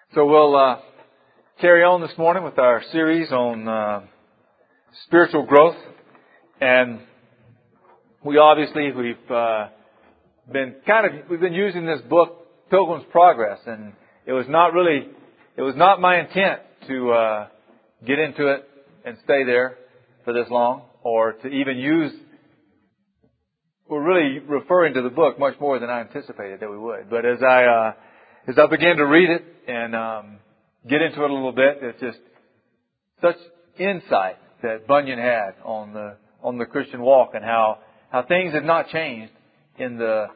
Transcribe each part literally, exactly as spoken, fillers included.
So we'll uh, carry on this morning with our series on uh, spiritual growth, and we obviously we've uh, been kind of we've been using this book, Pilgrim's Progress, and it was not really it was not my intent to uh, get into it and stay there for this long, or to even use. We're really referring to the book much more than I anticipated that we would, but as I uh, As I began to read it and um, get into it a little bit, it's just such insight that Bunyan had on the on the Christian walk and how how things have not changed in the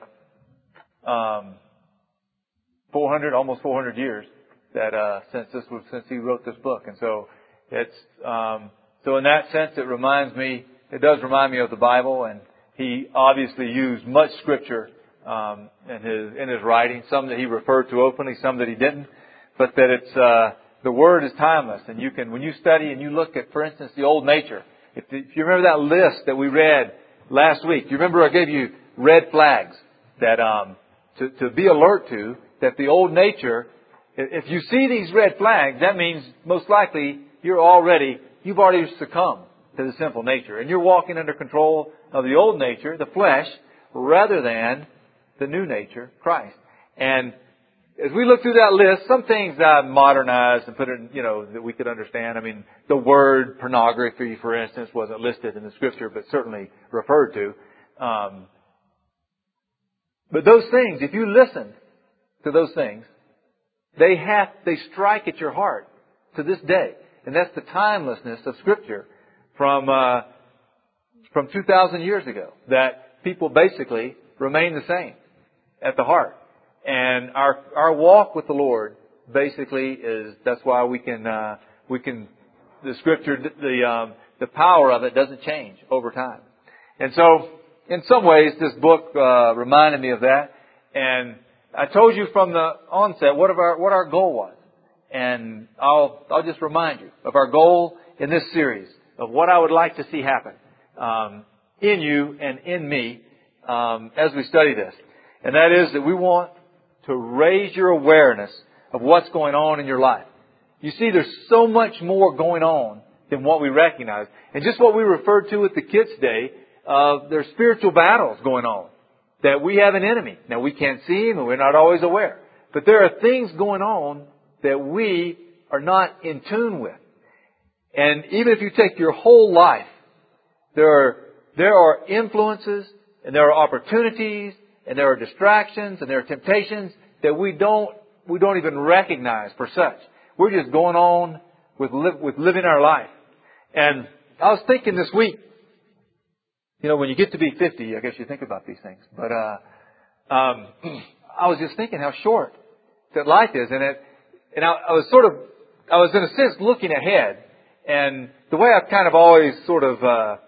um, four hundred, almost four hundred years that uh, since this was since he wrote this book. And so it's um, so in that sense, it reminds me. It does remind me of the Bible, and he obviously used much scripture. Um, in his in his writing, some that he referred to openly, some that he didn't, but that it's uh, the Word is timeless, and you can when you study and you look at, for instance, the old nature. If, if you remember that list that we read last week, you remember I gave you red flags that um, to to be alert to, that the old nature. If you see these red flags, that means most likely you're already you've already succumbed to the sinful nature, and you're walking under control of the old nature, the flesh, rather than the new nature, Christ. And as we look through that list, some things I modernized and put in, you know, that we could understand. I mean, the word pornography, for instance, wasn't listed in the Scripture, but certainly referred to. Um, but those things, if you listen to those things, they have, they strike at your heart to this day. And that's the timelessness of Scripture from, uh, from two thousand years ago. That people basically remain the same at the heart. And our our walk with the Lord basically is, that's why we can uh, we can the Scripture, the um, the power of it doesn't change over time. And so in some ways this book uh, reminded me of that. And I told you from the onset what of our what our goal was. And I'll I'll just remind you of our goal in this series, of what I would like to see happen um, in you and in me um, as we study this. And that is that we want to raise your awareness of what's going on in your life. You see, there's so much more going on than what we recognize. And just what we referred to at the kids' day, uh, there's spiritual battles going on. That we have an enemy. Now, we can't see him and we're not always aware. But there are things going on that we are not in tune with. And even if you take your whole life, there are, there are influences and there are opportunities and there are distractions and there are temptations that we don't we don't even recognize for such. We're just going on with li- with living our life. And I was thinking this week, you know, when you get to be fifty, I guess you think about these things. But uh, um, I was just thinking how short that life is, and it and I, I was sort of I was in a sense looking ahead, and the way I've kind of always sort of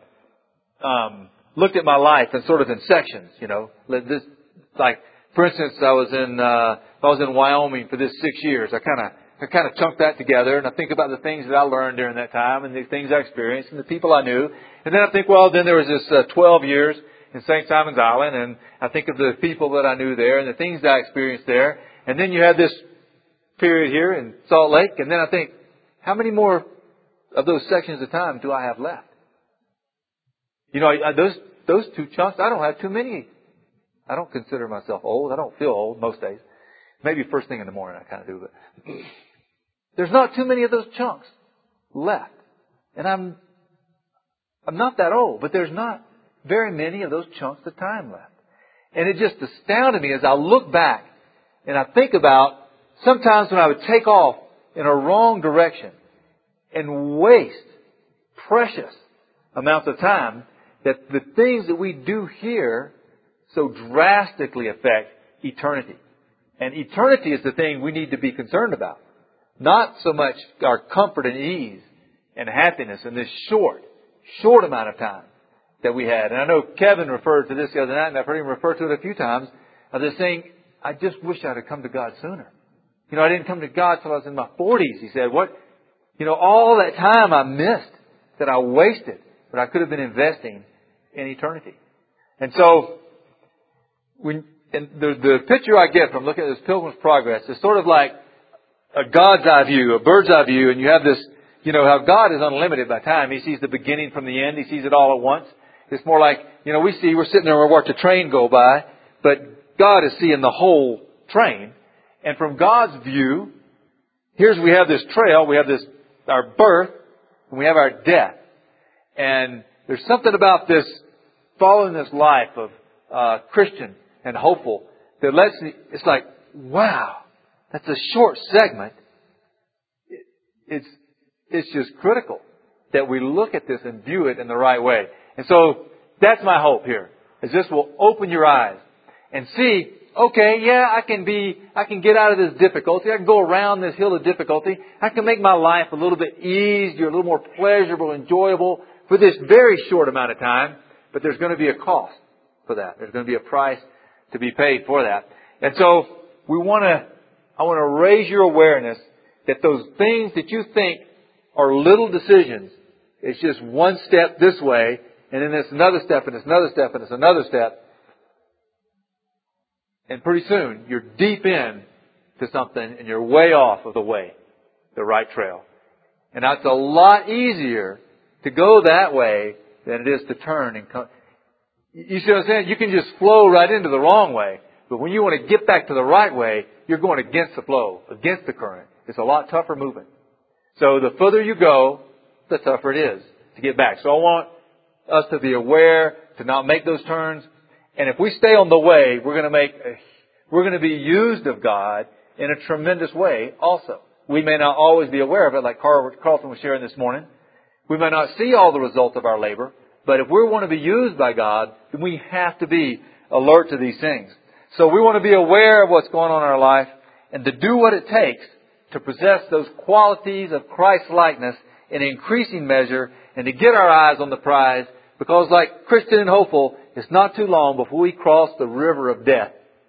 uh, um, looked at my life in sort of in sections, you know. This, like, for instance, I was in uh, I was in Wyoming for this six years. I kind of I kind of chunked that together, and I think about the things that I learned during that time, and the things I experienced, and the people I knew. And then I think, well, then there was this uh, twelve years in Saint Simon's Island, and I think of the people that I knew there and the things that I experienced there. And then you have this period here in Salt Lake, and then I think, how many more of those sections of time do I have left? You know, I, those those two chunks, I don't have too many. I don't consider myself old. I don't feel old most days. Maybe first thing in the morning I kind of do, but there's not too many of those chunks left. And I'm I'm not that old, but there's not very many of those chunks of time left. And it just astounded me as I look back and I think about sometimes when I would take off in a wrong direction and waste precious amounts of time, that the things that we do here so drastically affect eternity. And eternity is the thing we need to be concerned about. Not so much our comfort and ease and happiness in this short, short amount of time that we had. And I know Kevin referred to this the other night, and I've heard him refer to it a few times, of this saying, I just wish I'd have come to God sooner. You know, I didn't come to God till I was in my forties. He said, what, you know, all that time I missed, that I wasted, but I could have been investing in eternity. And so, when, and the, the picture I get from looking at this Pilgrim's Progress is sort of like a God's eye view, a bird's eye view, and you have this, you know, how God is unlimited by time. He sees the beginning from the end. He sees it all at once. It's more like, you know, we see, we're sitting there and we watch a train go by, but God is seeing the whole train. And from God's view, here's, we have this trail, we have this, our birth, and we have our death. And there's something about this, following this life of uh, Christian and hopeful, that lets me, it's like, wow, that's a short segment. It, it's, it's just critical that we look at this and view it in the right way. And so, that's my hope here, is this will open your eyes and see, okay, yeah, I can be, I can get out of this difficulty. I can go around this hill of difficulty. I can make my life a little bit easier, a little more pleasurable, enjoyable for this very short amount of time. But there's going to be a cost for that. There's going to be a price to be paid for that. And so we want to, I want to raise your awareness that those things that you think are little decisions, it's just one step this way, and then it's another step, and it's another step, and it's another step. And pretty soon, you're deep in to something, and you're way off of the way, the right trail. And it's a lot easier to go that way than it is to turn and come. You see what I'm saying? You can just flow right into the wrong way. But when you want to get back to the right way, you're going against the flow, against the current. It's a lot tougher moving. So the further you go, the tougher it is to get back. So I want us to be aware, to not make those turns. And if we stay on the way, we're going to make, a, we're going to be used of God in a tremendous way also. We may not always be aware of it, like Carlton was sharing this morning. We may not see all the results of our labor, but if we want to be used by God, then we have to be alert to these things. So we want to be aware of what's going on in our life and to do what it takes to possess those qualities of Christ-likeness in increasing measure and to get our eyes on the prize, because like Christian and hopeful, it's not too long before we cross the river of death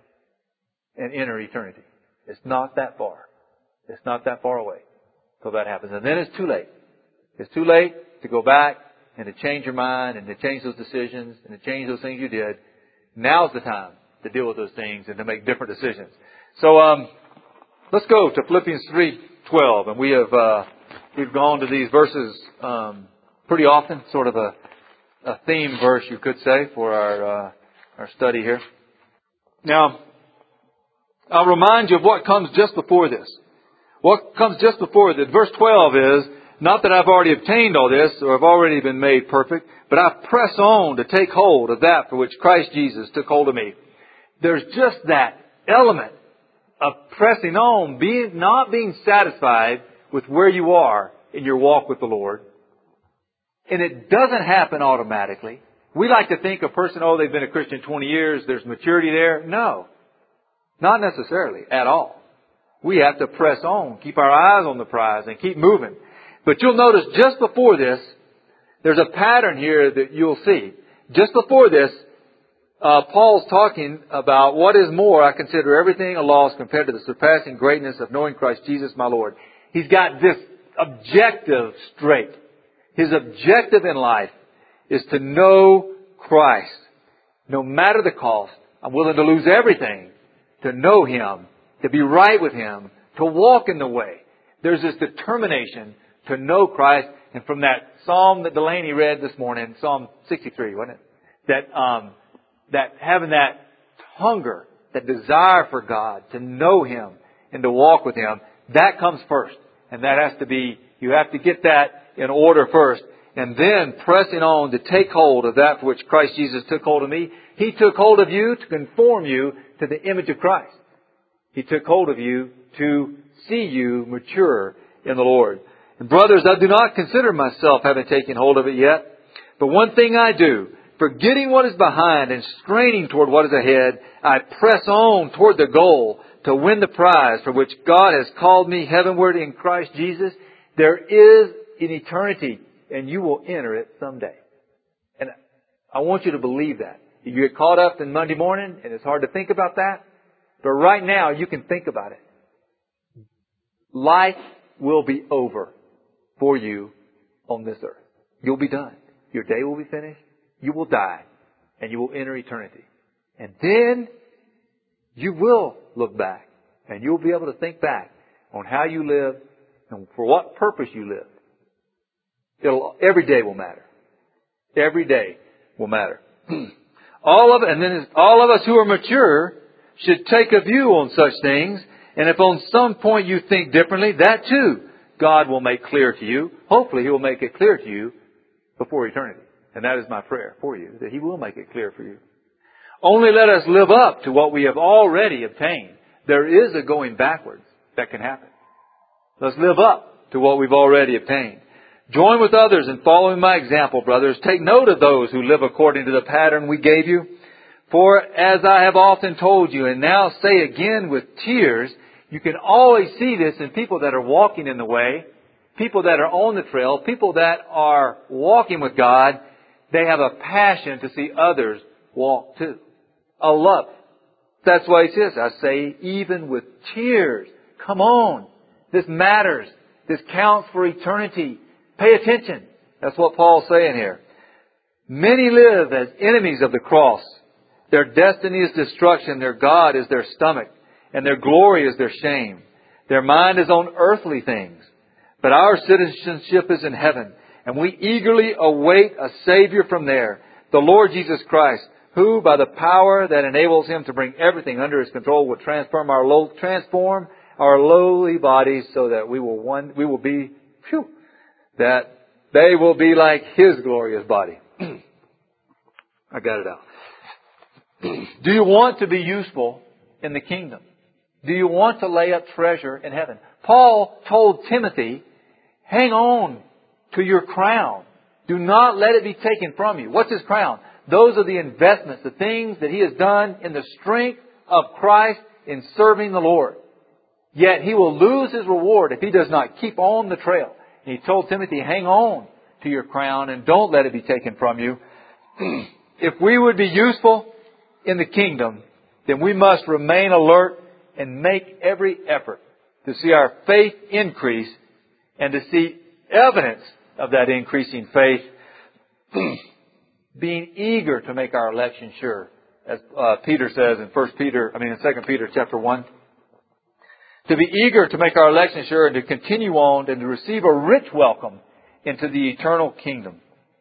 and enter eternity. It's not that far. It's not that far away till that happens. And then it's too late. It's too late to go back and to change your mind and to change those decisions and to change those things you did. Now's the time to deal with those things and to make different decisions. So um, let's go to Philippians three twelve, and we have uh, we've gone to these verses um, pretty often, sort of a, a theme verse, you could say, for our uh, our study here. Now, I'll remind you of what comes just before this. What comes just before this? Verse twelve is, not that I've already obtained all this or have already been made perfect, but I press on to take hold of that for which Christ Jesus took hold of me. There's just that element of pressing on, being, not being satisfied with where you are in your walk with the Lord. And it doesn't happen automatically. We like to think a person, oh, they've been a Christian twenty years, there's maturity there. No, not necessarily at all. We have to press on, keep our eyes on the prize and keep moving. But you'll notice just before this, there's a pattern here that you'll see. Just before this, uh, Paul's talking about what is more, I consider everything a loss compared to the surpassing greatness of knowing Christ Jesus my Lord. He's got this objective straight. His objective in life is to know Christ. No matter the cost, I'm willing to lose everything to know Him, to be right with Him, to walk in the way. There's this determination to know Christ. And from that psalm that Delaney read this morning, Psalm sixty-three, wasn't it? That, um, that having that hunger, that desire for God, to know Him and to walk with Him, that comes first. And that has to be, you have to get that in order first. And then pressing on to take hold of that for which Christ Jesus took hold of me. He took hold of you to conform you to the image of Christ. He took hold of you to see you mature in the Lord. And brothers, I do not consider myself having taken hold of it yet. But one thing I do, forgetting what is behind and straining toward what is ahead, I press on toward the goal to win the prize for which God has called me heavenward in Christ Jesus. There is an eternity, and you will enter it someday. And I want you to believe that. You get caught up in Monday morning, and it's hard to think about that. But right now, you can think about it. Life will be over for you on this earth. You'll be done. Your day will be finished. You will die. And you will enter eternity. And then you will look back. And you'll be able to think back on how you live and for what purpose you live. It'll, every day will matter. Every day will matter. All of it, and then all of us who are mature should take a view on such things. And if on some point you think differently, that too God will make clear to you. Hopefully He will make it clear to you before eternity. And that is my prayer for you, that He will make it clear for you. Only let us live up to what we have already obtained. There is a going backwards that can happen. Let's live up to what we've already obtained. Join with others in following my example, brothers. Take note of those who live according to the pattern we gave you. For as I have often told you, and now say again with tears, you can always see this in people that are walking in the way, people that are on the trail, people that are walking with God. They have a passion to see others walk too. A love. That's why He says, I say, even with tears. Come on. This matters. This counts for eternity. Pay attention. That's what Paul's saying here. Many live as enemies of the cross. Their destiny is destruction. Their God is their stomach. And their glory is their shame. Their mind is on earthly things. But our citizenship is in heaven. And we eagerly await a Savior from there, the Lord Jesus Christ, who, by the power that enables Him to bring everything under His control, will transform our low, transform our lowly bodies so that we will one we will be, phew, that they will be like His glorious body. I got it out. Do you want to be useful in the kingdom? Do you want to lay up treasure in heaven? Paul told Timothy, hang on to your crown. Do not let it be taken from you. What's his crown? Those are the investments, the things that he has done in the strength of Christ in serving the Lord. Yet he will lose his reward if he does not keep on the trail. And he told Timothy, hang on to your crown and don't let it be taken from you. If we would be useful in the kingdom, then we must remain alert and make every effort to see our faith increase and to see evidence of that increasing faith, being eager to make our election sure, as uh, Peter says in First Peter, I mean in Second Peter chapter one. To be eager to make our election sure and to continue on and to receive a rich welcome into the eternal kingdom.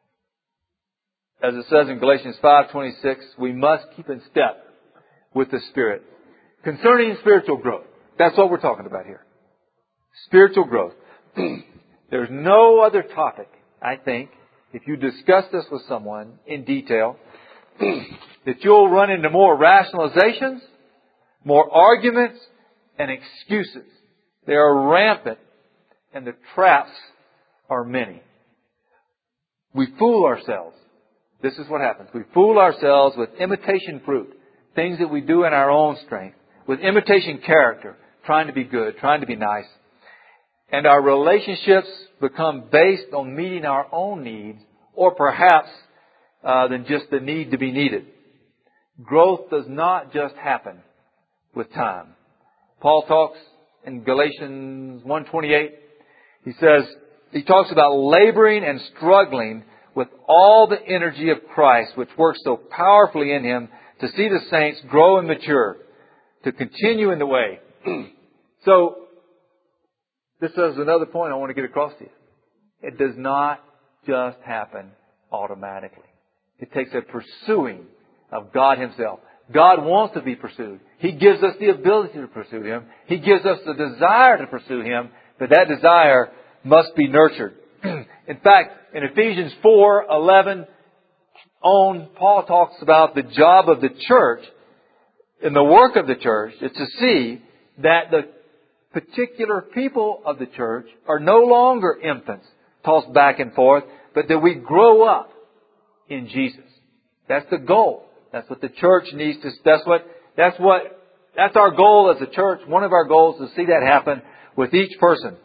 As it says in Galatians five twenty-six, we must keep in step with the Spirit. Concerning spiritual growth, that's what we're talking about here. Spiritual growth. There's no other topic, I think, if you discuss this with someone in detail, that you'll run into more rationalizations, more arguments, and excuses. They are rampant, and the traps are many. We fool ourselves. This is what happens. We fool ourselves with imitation fruit, things that we do in our own strength, with imitation character, trying to be good, trying to be nice. And our relationships become based on meeting our own needs, or perhaps uh, than just the need to be needed. Growth does not just happen with time. Paul talks in Galatians one twenty-eight. He says, he talks about laboring and struggling with all the energy of Christ, which works so powerfully in Him to see the saints grow and mature, to continue in the way. So, this is another point I want to get across to you. It does not just happen automatically. It takes a pursuing of God Himself. God wants to be pursued. He gives us the ability to pursue Him. He gives us the desire to pursue Him, but that desire must be nurtured. In fact, in Ephesians four eleven on, Paul talks about the job of the church, and the work of the church is to see that the particular people of the church are no longer infants tossed back and forth, but that we grow up in Jesus. That's the goal. That's what the church needs to, that's what, that's what, that's our goal as a church. One of our goals is to see that happen with each person.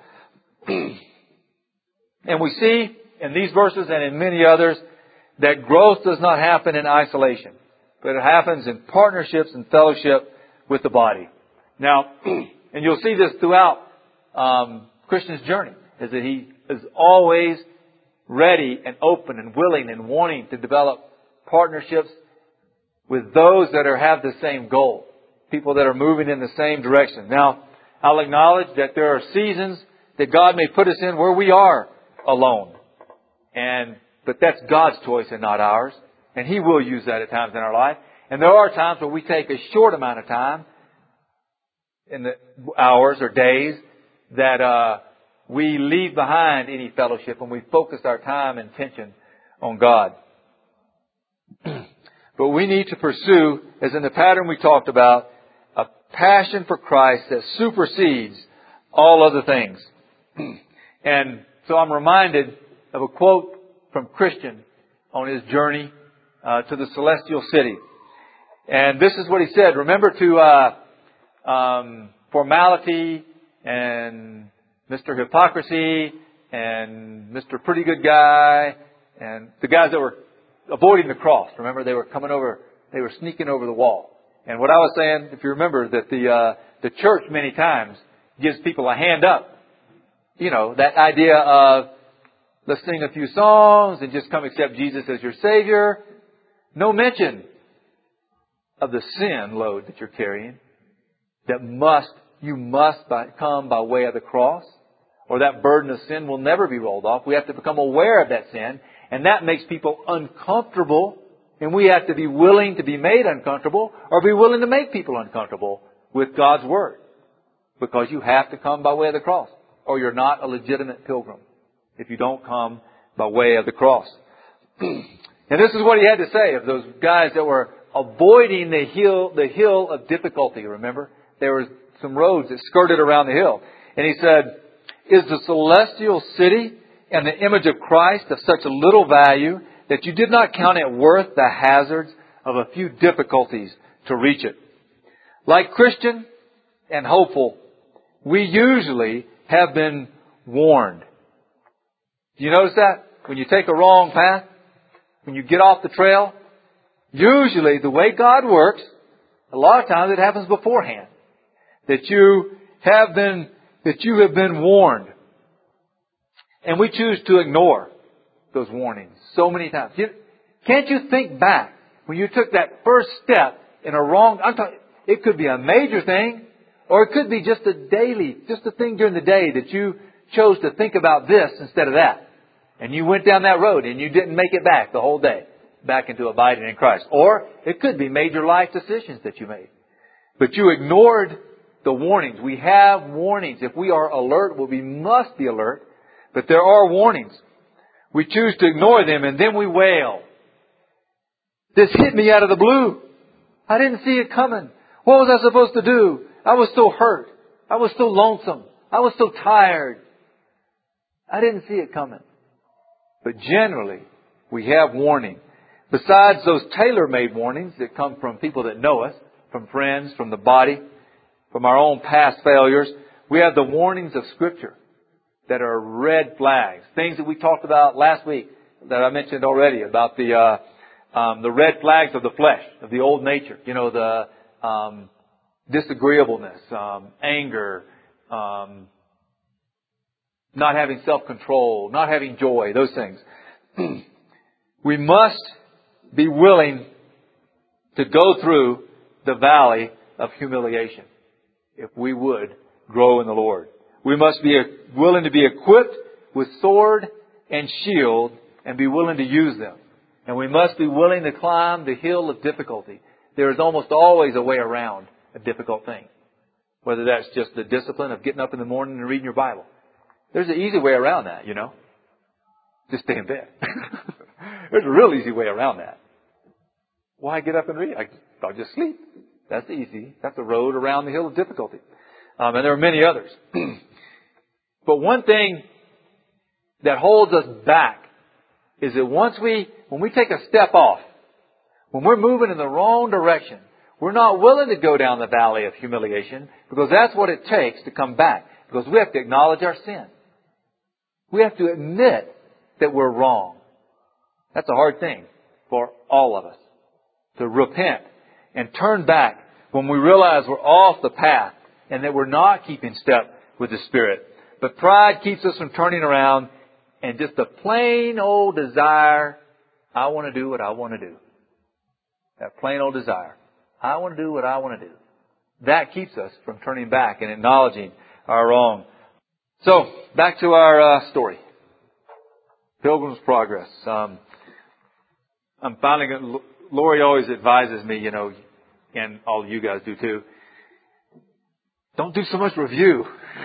And we see in these verses and in many others that growth does not happen in isolation, but it happens in partnerships and fellowship with the body. Now, and you'll see this throughout um, Christian's journey, is that he is always ready and open and willing and wanting to develop partnerships with those that are have the same goal, people that are moving in the same direction. Now, I'll acknowledge that there are seasons that God may put us in where we are alone. And, but that's God's choice and not ours. And He will use that at times in our life. And there are times where we take a short amount of time in the hours or days that, uh, we leave behind any fellowship and we focus our time and attention on God. But we need to pursue, as in the pattern we talked about, a passion for Christ that supersedes all other things. And so I'm reminded of a quote from Christian on his journey uh, to the celestial city. And this is what he said. Remember to uh, um, formality and Mister Hypocrisy and Mister Pretty Good Guy and the guys that were avoiding the cross. Remember, they were coming over, they were sneaking over the wall. And what I was saying, if you remember, that the uh, the church many times gives people a hand up. You know, that idea of let's sing a few songs and just come accept Jesus as your Savior. No mention of the sin load that you're carrying that must, you must by, come by way of the cross, or that burden of sin will never be rolled off. We have to become aware of that sin, and that makes people uncomfortable, and we have to be willing to be made uncomfortable, or be willing to make people uncomfortable with God's Word. Because you have to come by way of the cross, or you're not a legitimate pilgrim if you don't come by way of the cross. And this is what he had to say of those guys that were avoiding the hill, the hill of difficulty. Remember, there were some roads that skirted around the hill. And he said, is the celestial city and the image of Christ of such little value that you did not count it worth the hazards of a few difficulties to reach it? Like Christian and hopeful, we usually have been warned. Do you notice that? When you take a wrong path, when you get off the trail, usually the way God works, a lot of times it happens beforehand. That you have been, that you have been warned. And we choose to ignore those warnings so many times. You, can't you think back when you took that first step in a wrong, I'm talking, it could be a major thing, or it could be just a daily, just a thing during the day that you chose to think about this instead of that. And you went down that road and you didn't make it back the whole day, back into abiding in Christ. Or it could be major life decisions that you made. But you ignored the warnings. We have warnings. If we are alert, well, we must be alert. But there are warnings. We choose to ignore them and then we wail. This hit me out of the blue. I didn't see it coming. What was I supposed to do? I was still hurt. I was still lonesome. I was still tired. I didn't see it coming. But generally, we have warning. Besides those tailor-made warnings that come from people that know us, from friends, from the body, from our own past failures, we have the warnings of Scripture that are red flags. Things that we talked about last week that I mentioned already about the uh, um, the red flags of the flesh, of the old nature. You know, the um, disagreeableness, um, anger, um, not having self-control, not having joy, those things. We must be willing to go through the valley of humiliation if we would grow in the Lord. We must be willing to be equipped with sword and shield and be willing to use them. And we must be willing to climb the hill of difficulty. There is almost always a way around a difficult thing. Whether that's just the discipline of getting up in the morning and reading your Bible. There's an easy way around that, you know. Just stay in bed. There's a real easy way around that. Why get up and read? I, I'll just sleep. That's easy. That's the road around the hill of difficulty. Um, and there are many others. But one thing that holds us back is that once we, when we take a step off, when we're moving in the wrong direction, we're not willing to go down the valley of humiliation because that's what it takes to come back. Because we have to acknowledge our sin. We have to admit that we're wrong. That's a hard thing for all of us. To repent and turn back when we realize we're off the path and that we're not keeping step with the Spirit. But pride keeps us from turning around and just the plain old desire, I want to do what I want to do. That plain old desire. I want to do what I want to do. that keeps us from turning back and acknowledging our wrong. So, back to our uh, story. Pilgrim's Progress. Um, I'm finding it, Lori always advises me, you know, and all of you guys do too, don't do so much review.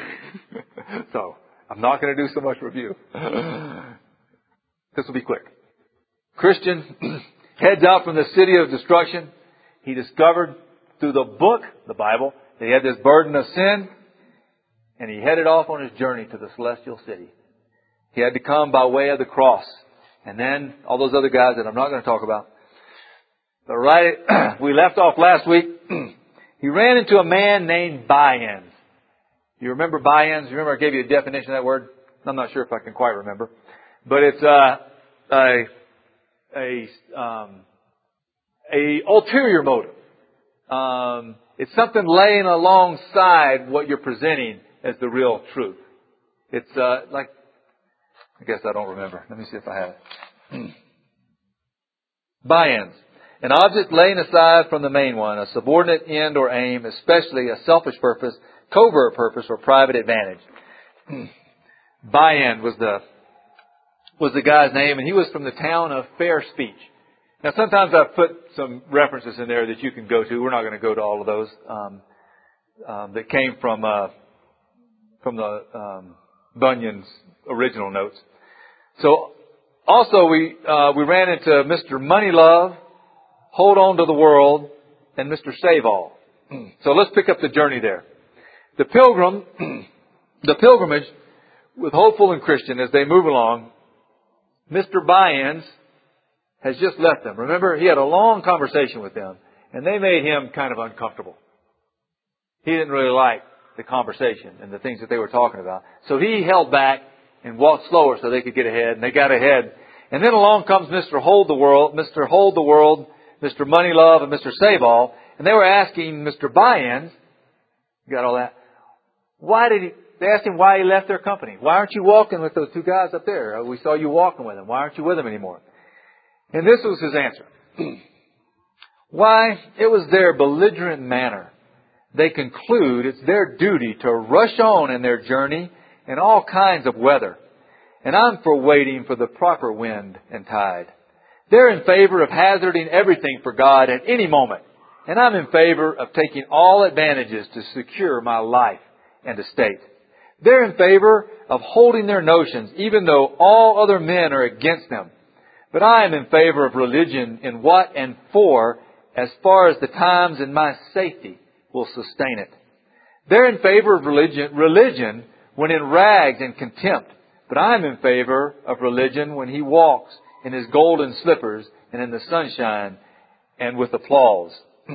So, I'm not going to do so much review. This will be quick. Christian heads out from the city of destruction. He discovered through the book, the Bible, that he had this burden of sin, and he headed off on his journey to the celestial city. He had to come by way of the cross. And then all those other guys that I'm not going to talk about. But right, we left off last week. He ran into a man named By-ends. You remember By-ends? You remember I gave you a definition of that word? I'm not sure if I can quite remember. But it's uh, a a um, a ulterior motive. Um, it's something laying alongside what you're presenting as the real truth. It's uh, like, I guess I don't remember. Let me see if I have it. By-ends. An object laying aside from the main one, a subordinate end or aim, especially a selfish purpose, covert purpose, or private advantage. By-end was the was the guy's name, and he was from the town of Fair Speech. Now, sometimes I've put some references in there that you can go to. We're not going to go to all of those um, um, that came from uh, from the um, Bunyan's original notes. So, also we uh, we ran into Mister Moneylove, Hold On to the World, and Mister Save All. So let's pick up the journey there. The pilgrim, the pilgrimage with Hopeful and Christian as they move along. Mister By-ends has just left them. Remember, he had a long conversation with them, and they made him kind of uncomfortable. He didn't really like the conversation and the things that they were talking about. So he held back and walked slower so they could get ahead, and they got ahead. And then along comes Mister Hold the World, Mister Hold the World, Mister Moneylove, and Mister Save All, and they were asking Mister By-ends, you got all that? Why did he, they asked him why he left their company. Why aren't you walking with those two guys up there? We saw you walking with them. Why aren't you with them anymore? And this was his answer. Why? It was their belligerent manner. They conclude it's their duty to rush on in their journey in all kinds of weather. And I'm for waiting for the proper wind and tide. They're in favor of hazarding everything for God at any moment. And I'm in favor of taking all advantages to secure my life and estate. They're in favor of holding their notions, even though all other men are against them. But I am in favor of religion in what and for, as far as the times and my safety will sustain it. They're in favor of religion, religion when in rags and contempt. But I am in favor of religion when he walks in his golden slippers and in the sunshine and with applause.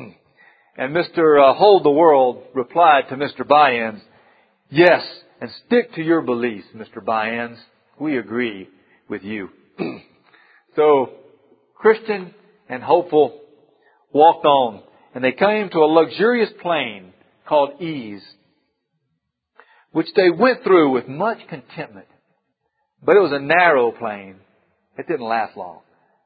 And Mister Uh, Hold the World replied to Mister By-ends, yes, and stick to your beliefs, Mister By-ends. We agree with you. So, Christian and Hopeful walked on, and they came to a luxurious plain called Ease, which they went through with much contentment. But it was a narrow plain. It didn't last long.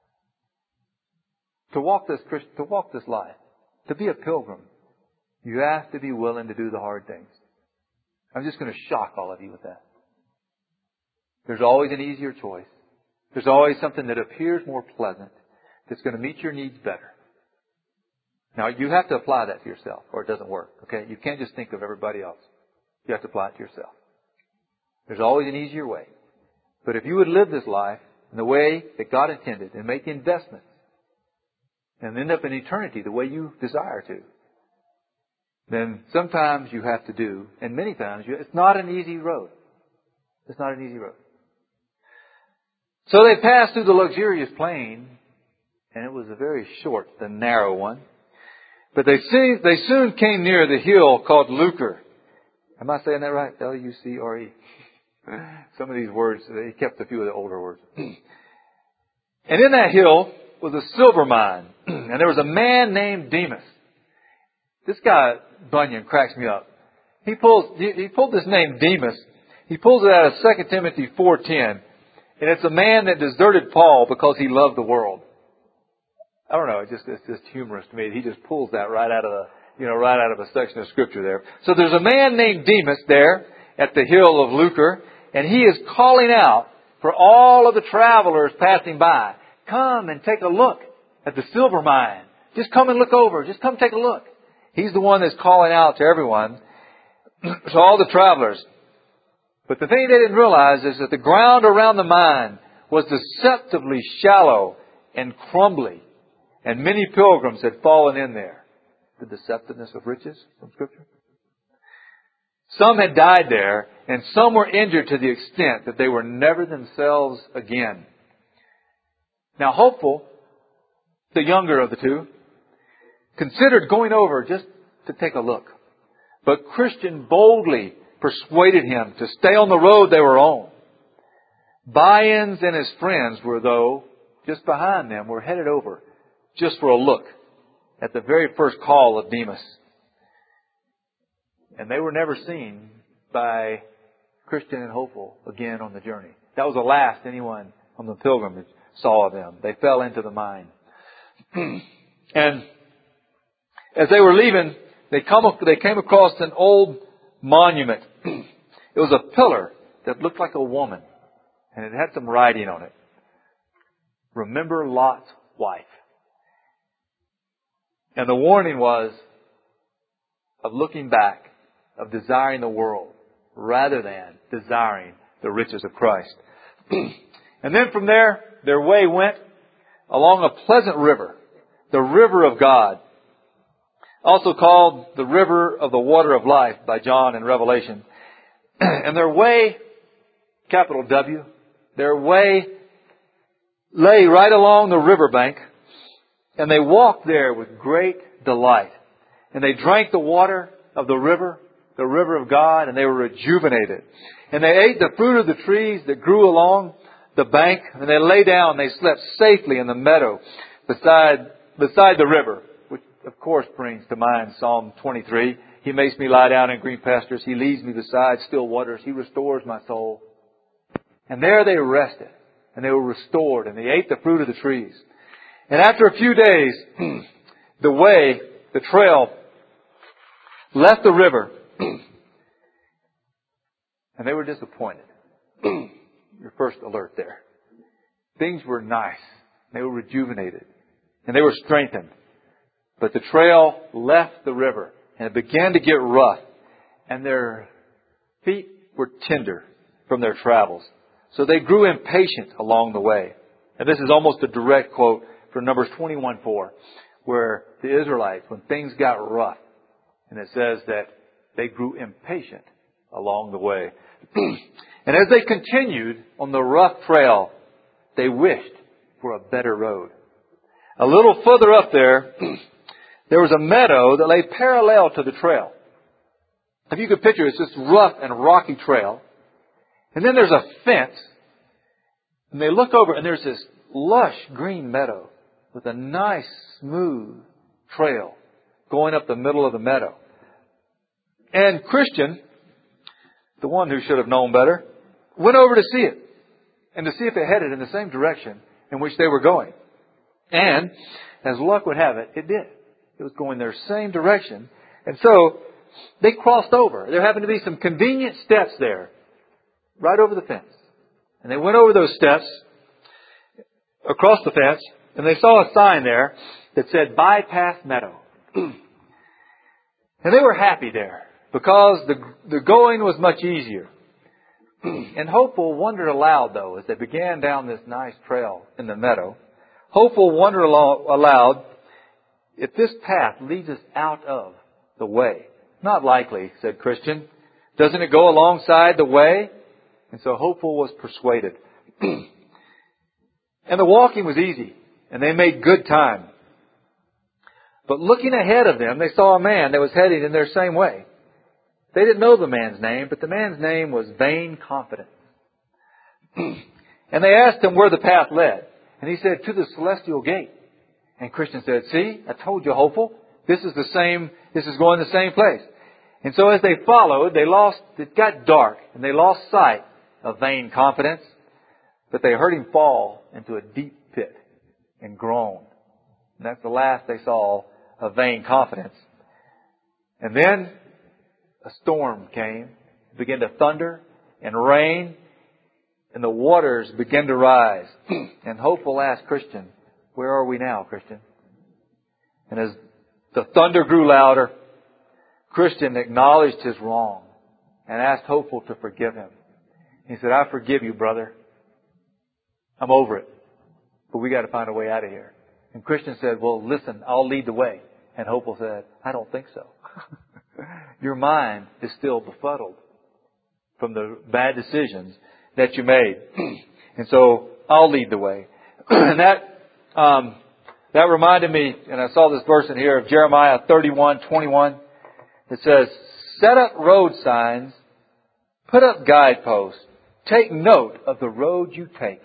To walk this Christ, to walk this life, to be a pilgrim, you have to be willing to do the hard things. I'm just going to shock all of you with that. There's always an easier choice. There's always something that appears more pleasant that's going to meet your needs better. Now, you have to apply that to yourself or it doesn't work. Okay? You can't just think of everybody else. You have to apply it to yourself. There's always an easier way. But if you would live this life in the way that God intended and make the investments and end up in eternity the way you desire to, then sometimes you have to do, and many times you, it's not an easy road. It's not an easy road. So they passed through the luxurious plain, and it was a very short, the narrow one. But they soon, they soon came near the hill called Lucre. Am I saying that right? L U C R E. Some of these words, they kept a few of the older words. And in that hill was a silver mine, and there was a man named Demas. This guy, Bunyan, cracks me up. He pulls, he, he pulled this name Demas. He pulls it out of Second Timothy four ten. And it's a man that deserted Paul because he loved the world. I don't know, it just, it's just humorous to me. He just pulls that right out of you know, right out of a section of Scripture there. So there's a man named Demas there at the hill of Lucre, and he is calling out for all of the travelers passing by. Come and take a look at the silver mine. Just come and look over. Just come take a look. He's the one that's calling out to everyone. So all the travelers. But the thing they didn't realize is that the ground around the mine was deceptively shallow and crumbly. And many pilgrims had fallen in there. The deceptiveness of riches from Scripture. Some had died there, and some were injured to the extent that they were never themselves again. Now, Hopeful, the younger of the two, considered going over just to take a look. But Christian boldly persuaded him to stay on the road they were on. By-ins and his friends were, though, just behind them, were headed over just for a look at the very first call of Demas. And they were never seen by Christian and Hopeful again on the journey. That was the last anyone on the pilgrimage saw of them. They fell into the mine. And as they were leaving, they come they came across an old monument. It was a pillar that looked like a woman, and it had some writing on it. Remember Lot's wife. And the warning was of looking back, of desiring the world rather than desiring the riches of Christ. And then from there, their way went along a pleasant river, the river of God, also called the river of the water of life by John in Revelation. And their way, capital W, their way lay right along the riverbank, and they walked there with great delight. And they drank the water of the river, the river of God, and they were rejuvenated. And they ate the fruit of the trees that grew along the bank, and they lay down, they slept safely in the meadow beside, beside the river, which of course brings to mind Psalm twenty-three. He makes me lie down in green pastures. He leads me beside still waters. He restores my soul. And there they rested, and they were restored, and they ate the fruit of the trees. And after a few days, the way, the trail, left the river, and they were disappointed. Your first alert there. Things were nice. They were rejuvenated. And they were strengthened. But the trail left the river, and it began to get rough. And their feet were tender from their travels. So they grew impatient along the way. And this is almost a direct quote from Numbers twenty-one four, where the Israelites, when things got rough, and it says that they grew impatient along the way. And as they continued on the rough trail, they wished for a better road. A little further up there, there was a meadow that lay parallel to the trail. If you could picture it, it's this rough and rocky trail. And then there's a fence. And they look over and there's this lush green meadow with a nice smooth trail going up the middle of the meadow. And Christian, the one who should have known better, went over to see it and to see if it headed in the same direction in which they were going. And as luck would have it, it did. It was going their same direction. And so they crossed over. There happened to be some convenient steps there, right over the fence. And they went over those steps, across the fence, and they saw a sign there that said Bypass Meadow. And they were happy there because the, the going was much easier. And Hopeful wondered aloud, though, as they began down this nice trail in the meadow. Hopeful wondered aloud if this path leads us out of the way. Not likely, said Christian. Doesn't it go alongside the way? And so Hopeful was persuaded. And the walking was easy, and they made good time. But looking ahead of them, they saw a man that was heading in their same way. They didn't know the man's name, but the man's name was Vain Confidence. And they asked him where the path led. And he said, to the celestial gate. And Christian said, see, I told you, Hopeful. This is the same, this is going the same place. And so as they followed, they lost, it got dark, and they lost sight of Vain Confidence. But they heard him fall into a deep pit and groan. And that's the last they saw of Vain Confidence. And then a storm came, began to thunder and rain, and the waters began to rise. And Hopeful asked Christian, where are we now, Christian? And as the thunder grew louder, Christian acknowledged his wrong and asked Hopeful to forgive him. He said, I forgive you, brother. I'm over it. But we got to find a way out of here. And Christian said, well, listen, I'll lead the way. And Hopeful said, I don't think so. Your mind is still befuddled from the bad decisions that you made. And so I'll lead the way. And that, um, that reminded me, and I saw this verse in here of Jeremiah thirty-one twenty-one. It says, set up road signs, put up guideposts, take note of the road you take.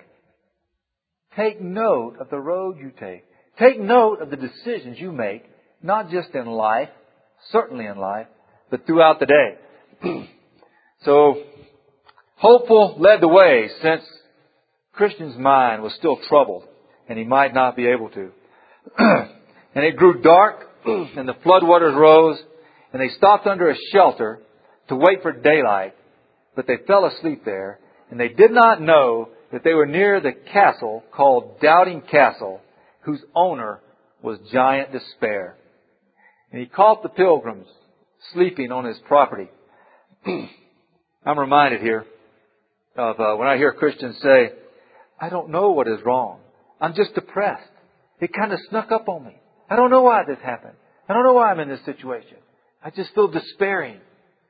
Take note of the road you take. Take note of the decisions you make, not just in life, certainly in life, but throughout the day. So, Hopeful led the way since Christian's mind was still troubled and he might not be able to. And it grew dark and the floodwaters rose and they stopped under a shelter to wait for daylight, but they fell asleep there and they did not know that they were near the castle called Doubting Castle, whose owner was Giant Despair. And he caught the pilgrims sleeping on his property. I'm reminded here of uh, when I hear Christians say, I don't know what is wrong. I'm just depressed. It kind of snuck up on me. I don't know why this happened. I don't know why I'm in this situation. I just feel despairing.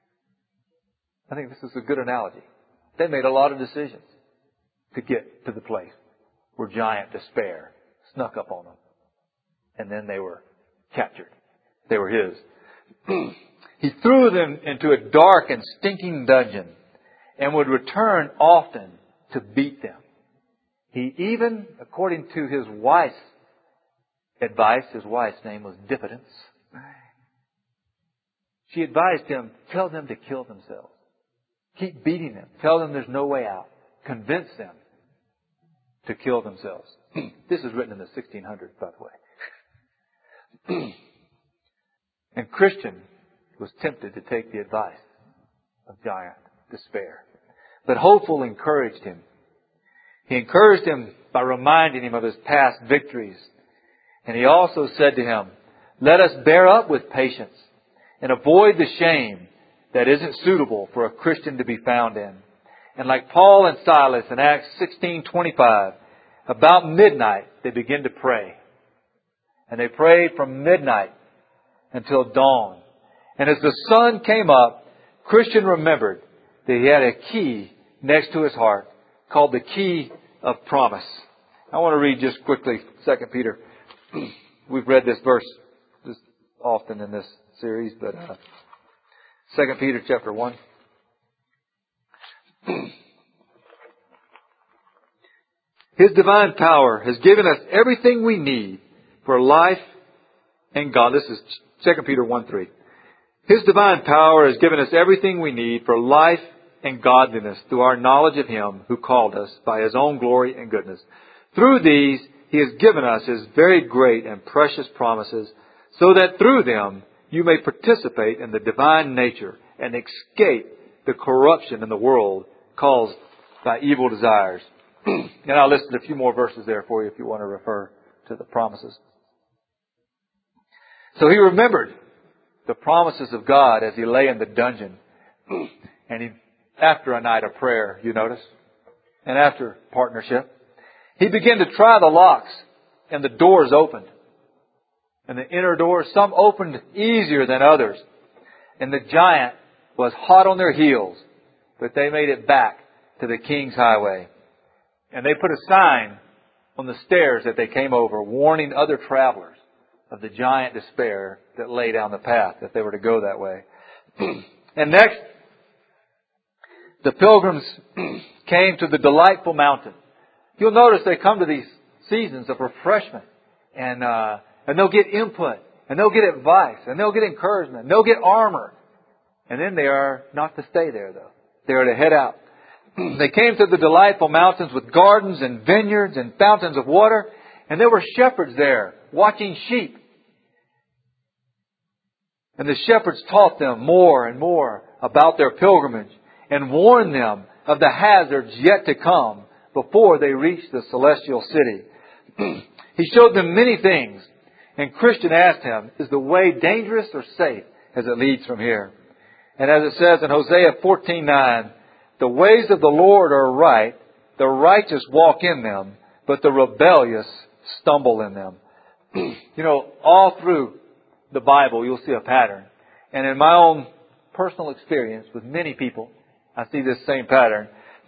I think this is a good analogy. They made a lot of decisions to get to the place where Giant Despair snuck up on them. And then they were captured. They were his. He threw them into a dark and stinking dungeon and would return often to beat them. He even, according to his wife's advice, his wife's name was Diffidence, she advised him, tell them to kill themselves. Keep beating them. Tell them there's no way out. Convince them to kill themselves. This is written in the sixteen hundreds, by the way. And Christian was tempted to take the advice of Giant Despair. But Hopeful encouraged him. He encouraged him by reminding him of his past victories. And he also said to him, let us bear up with patience and avoid the shame that isn't suitable for a Christian to be found in. And like Paul and Silas in Acts sixteen twenty-five, about midnight they begin to pray. And they prayed from midnight until dawn. And as the sun came up, Christian remembered that he had a key next to his heart called the key of promise. I want to read just quickly Second Peter. We've read this verse just often in this series, but uh, Second Peter chapter one. His divine power has given us everything we need for life and God. This is Second Peter one three. His divine power has given us everything we need for life and godliness through our knowledge of Him who called us by His own glory and goodness. Through these, He has given us His very great and precious promises, so that through them you may participate in the divine nature and escape the corruption in the world caused by evil desires. And I'll list a few more verses there for you if you want to refer to the promises. So he remembered the promises of God as he lay in the dungeon. And he, after a night of prayer, you notice, and after partnership, he began to try the locks, and the doors opened. And the inner doors, some opened easier than others. And the giant was hot on their heels, but they made it back to the King's Highway. And they put a sign on the stairs that they came over, warning other travelers of the giant despair that lay down the path if they were to go that way. And next, the pilgrims came to the delightful mountain. You'll notice they come to these seasons of refreshment, and uh, and they'll get input, and they'll get advice, and they'll get encouragement, and they'll get armor. And then they are not to stay there, though. They are to head out. They came to the delightful mountains with gardens and vineyards and fountains of water. And there were shepherds there watching sheep. And the shepherds taught them more and more about their pilgrimage and warned them of the hazards yet to come before they reached the celestial city. He showed them many things. And Christian asked him, is the way dangerous or safe as it leads from here? And as it says in Hosea fourteen nine, the ways of the Lord are right, the righteous walk in them, but the rebellious stumble in them. You know, all through the Bible you'll see a pattern. And in my own personal experience with many people, I see this same pattern.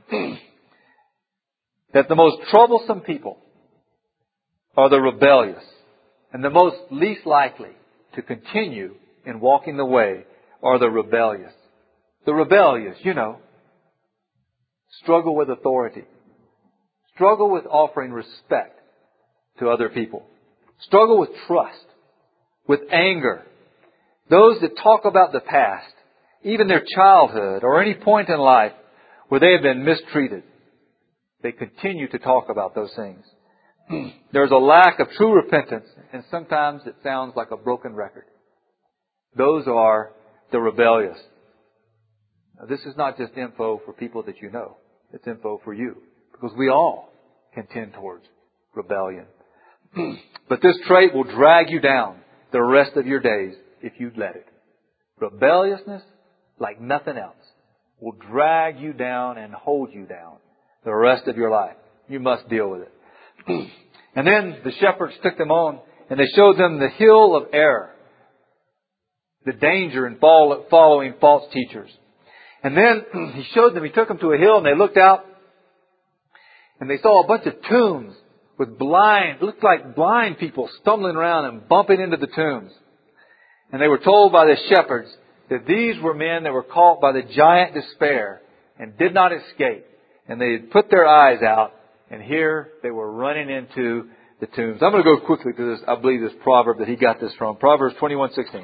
That the most troublesome people are the rebellious. And the most least likely to continue in walking the way are the rebellious. The rebellious, you know, struggle with authority. Struggle with offering respect to other people. Struggle with trust. With anger. Those that talk about the past, even their childhood or any point in life where they have been mistreated. They continue to talk about those things. There's a lack of true repentance, and sometimes it sounds like a broken record. Those are the rebellious. Now, this is not just info for people that you know. It's info for you, because we all can tend towards rebellion. But this trait will drag you down the rest of your days if you let it. Rebelliousness, like nothing else, will drag you down and hold you down the rest of your life. You must deal with it. And then the shepherds took them on and they showed them the hill of error. The danger in following false teachers. And then he showed them, he took them to a hill and they looked out and they saw a bunch of tombs with blind, looked like blind people stumbling around and bumping into the tombs. And they were told by the shepherds that these were men that were caught by the giant despair and did not escape. And they had put their eyes out. And here they were running into the tombs. I'm going to go quickly to this, I believe, this proverb that he got this from. Proverbs twenty-one sixteen.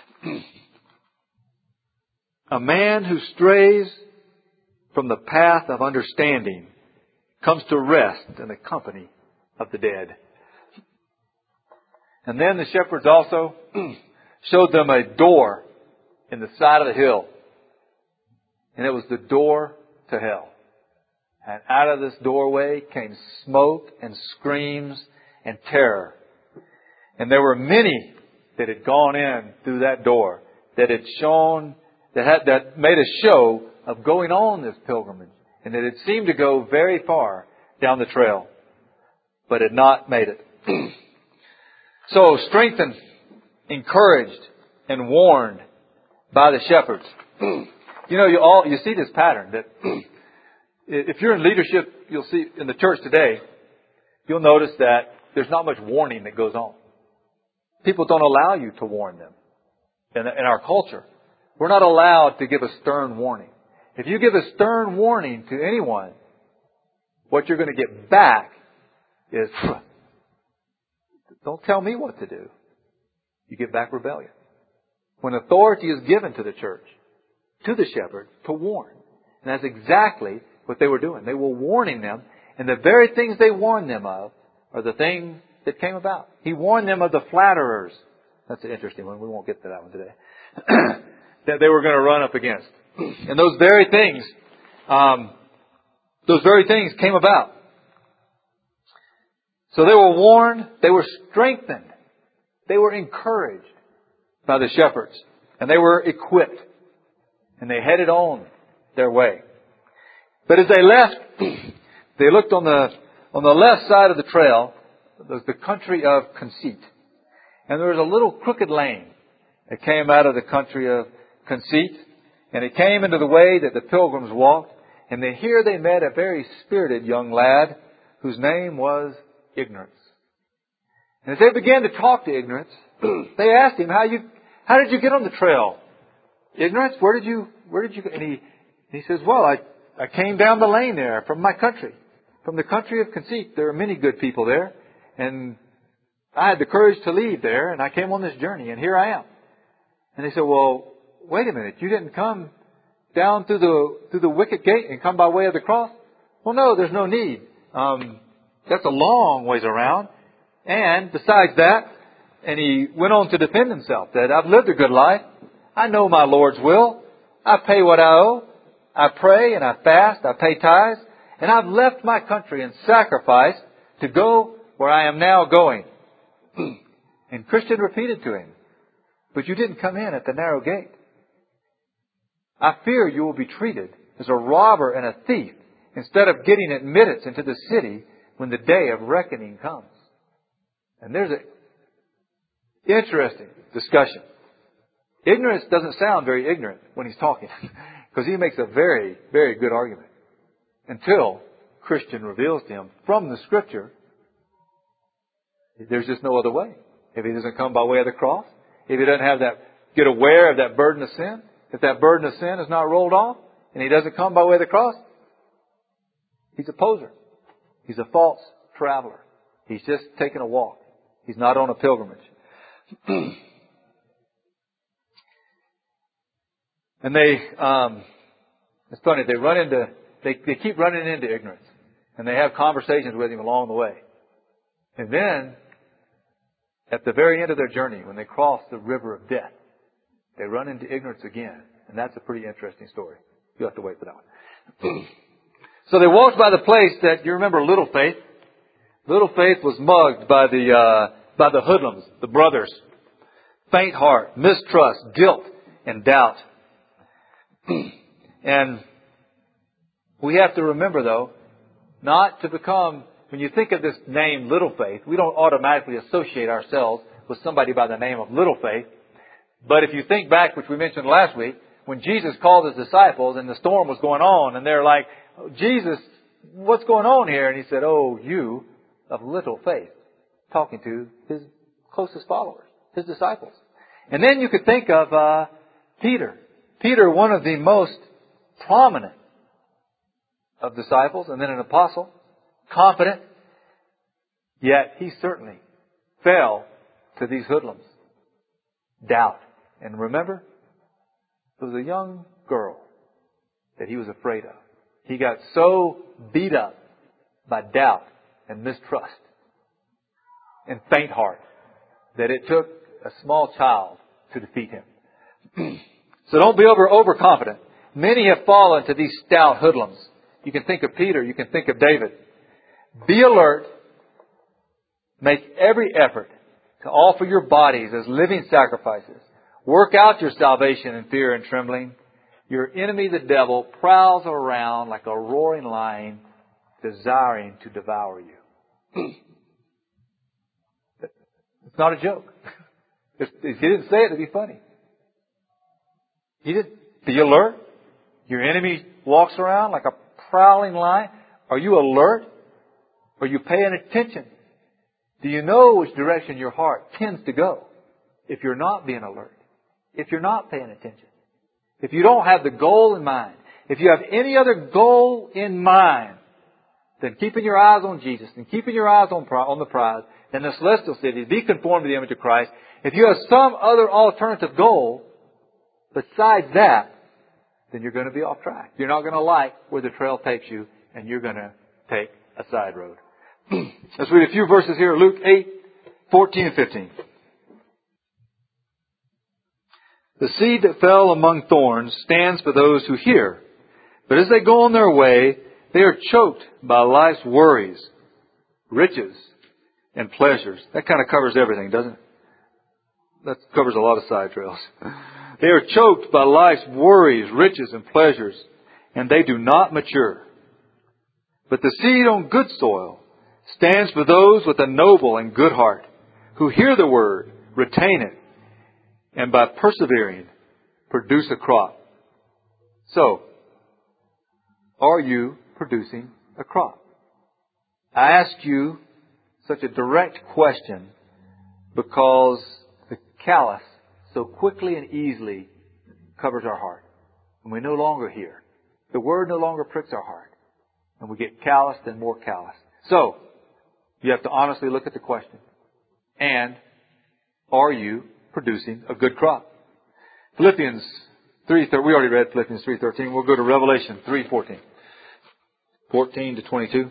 A man who strays from the path of understanding comes to rest in the company of the dead. And then the shepherds also showed them a door in the side of the hill. And it was the door to hell. And out of this doorway came smoke and screams and terror. And there were many that had gone in through that door, that had shown, that had, that made a show of going on this pilgrimage. And that had seemed to go very far down the trail, but had not made it. So strengthened, encouraged, and warned by the shepherds. You know, you all, you see this pattern that if you're in leadership, you'll see in the church today, you'll notice that there's not much warning that goes on. People don't allow you to warn them. In, in our culture, we're not allowed to give a stern warning. If you give a stern warning to anyone, what you're going to get back is, don't tell me what to do. You get back rebellion. When authority is given to the church, to the shepherd, to warn. And that's exactly what they were doing. They were warning them, and the very things they warned them of are the things that came about. He warned them of the flatterers. That's an interesting one. We won't get to that one today. That they were going to run up against. And those very things, um, those very things came about. So they were warned, they were strengthened, they were encouraged by the shepherds, and they were equipped, and they headed on their way. But as they left, they looked on the on the left side of the trail. There was the country of Conceit, and there was a little crooked lane that came out of the country of Conceit, and it came into the way that the pilgrims walked. And they, here they met a very spirited young lad whose name was Ignorance. And as they began to talk to Ignorance, they asked him, "How you how did you get on the trail, Ignorance? Where did you where did you?" And he he says, "Well, I." I came down the lane there from my country, from the country of Conceit. There are many good people there. And I had the courage to leave there, and I came on this journey, and here I am." And they said, "Well, wait a minute. You didn't come down through the through the wicket gate and come by way of the cross?" "Well, no, there's no need. Um, that's a long ways around. And besides that," and he went on to defend himself, that I've lived a good life. I know my Lord's will. I pay what I owe. I pray and I fast. I pay tithes. And I've left my country and sacrificed to go where I am now going. And Christian repeated to him, but you didn't come in at the narrow gate. I fear you will be treated as a robber and a thief instead of getting admittance into the city when the day of reckoning comes. And there's an interesting discussion. Ignorance doesn't sound very ignorant when he's talking because he makes a very, very good argument until Christian reveals to him from the Scripture there's just no other way. If he doesn't come by way of the cross, if he doesn't have that, get aware of that burden of sin, if that burden of sin is not rolled off, and he doesn't come by way of the cross, he's a poser. He's a false traveler. He's just taking a walk. He's not on a pilgrimage. And they, um, it's funny, they run into, they, they keep running into ignorance. And they have conversations with him along the way. And then, at the very end of their journey, when they cross the river of death, they run into ignorance again. And that's a pretty interesting story. You'll have to wait for that one. So they walked by the place that, you remember Little Faith? Little Faith was mugged by the, uh, by the hoodlums, the brothers. Faint heart, mistrust, guilt, and doubt. And we have to remember, though, not to become, when you think of this name Little Faith, we don't automatically associate ourselves with somebody by the name of Little Faith. But if you think back, which we mentioned last week, when Jesus called his disciples and the storm was going on, and they're like, oh, Jesus, what's going on here? And he said, oh, you of little faith, talking to his closest followers, his disciples. And then you could think of uh, Peter. Peter, one of the most prominent of disciples, and then an apostle, confident, yet he certainly fell to these hoodlums. Doubt. And remember, it was a young girl that he was afraid of. He got so beat up by doubt and mistrust and faint heart that it took a small child to defeat him. So don't be over overconfident. Many have fallen to these stout hoodlums. You can think of Peter. You can think of David. Be alert. Make every effort to offer your bodies as living sacrifices. Work out your salvation in fear and trembling. Your enemy, the devil, prowls around like a roaring lion, desiring to devour you. It's not a joke. He didn't say it to be funny. He didn't. Be alert. Your enemy walks around like a prowling lion. Are you alert? Are you paying attention? Do you know which direction your heart tends to go if you're not being alert? If you're not paying attention? If you don't have the goal in mind? If you have any other goal in mind than keeping your eyes on Jesus and keeping your eyes on, on the prize and the celestial city, be conformed to the image of Christ. If you have some other alternative goal besides that, then you're going to be off track. You're not going to like where the trail takes you, and you're going to take a side road. Let's read a few verses here. Luke eight, fourteen and fifteen. The seed that fell among thorns stands for those who hear. But as they go on their way, they are choked by life's worries, riches, and pleasures. That kind of covers everything, doesn't it? That covers a lot of side trails. They are choked by life's worries, riches, and pleasures, and they do not mature. But the seed on good soil stands for those with a noble and good heart, who hear the word, retain it, and by persevering, produce a crop. So, are you producing a crop? I ask you such a direct question because the callous so quickly and easily covers our heart. And we no longer hear. The word no longer pricks our heart. And we get calloused and more calloused. So, you have to honestly look at the question. And, are you producing a good crop? Philippians three, we already read Philippians three thirteen. We'll go to Revelation three fourteen. fourteen to twenty-two.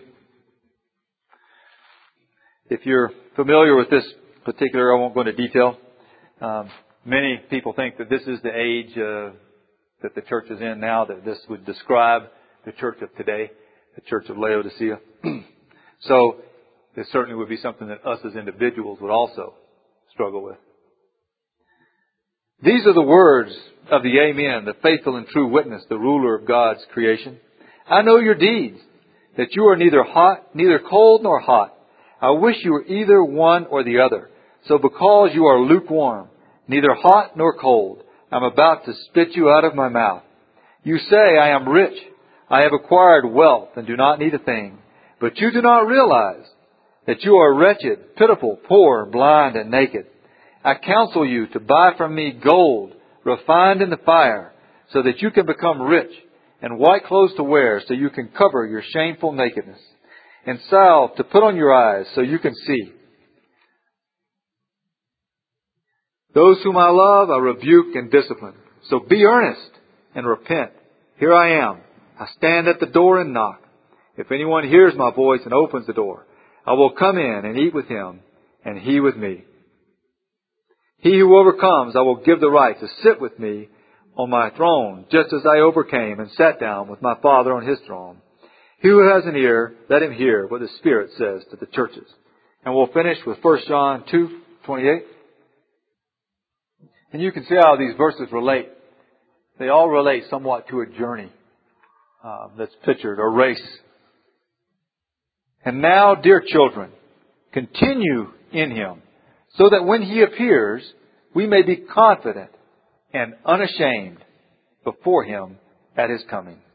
If you're familiar with this particular, I won't go into detail. Um, Many people think that this is the age uh, that the church is in now, that this would describe the church of today, the church of Laodicea. So this certainly would be something that us as individuals would also struggle with. These are the words of the Amen, the faithful and true witness, the ruler of God's creation. I know your deeds, that you are neither hot, neither cold nor hot. I wish you were either one or the other. So because you are lukewarm, neither hot nor cold, I'm about to spit you out of my mouth. You say, I am rich. I have acquired wealth and do not need a thing. But you do not realize that you are wretched, pitiful, poor, blind, and naked. I counsel you to buy from me gold refined in the fire, so that you can become rich, and white clothes to wear, so you can cover your shameful nakedness, and salve to put on your eyes, so you can see. Those whom I love, I rebuke and discipline. So be earnest and repent. Here I am. I stand at the door and knock. If anyone hears my voice and opens the door, I will come in and eat with him, and he with me. He who overcomes, I will give the right to sit with me on my throne, just as I overcame and sat down with my Father on his throne. He who has an ear, let him hear what the Spirit says to the churches. And we'll finish with First John two twenty-eight. And you can see how these verses relate. They all relate somewhat to a journey uh, that's pictured, a race. And now, dear children, continue in Him, so that when He appears, we may be confident and unashamed before Him at His coming.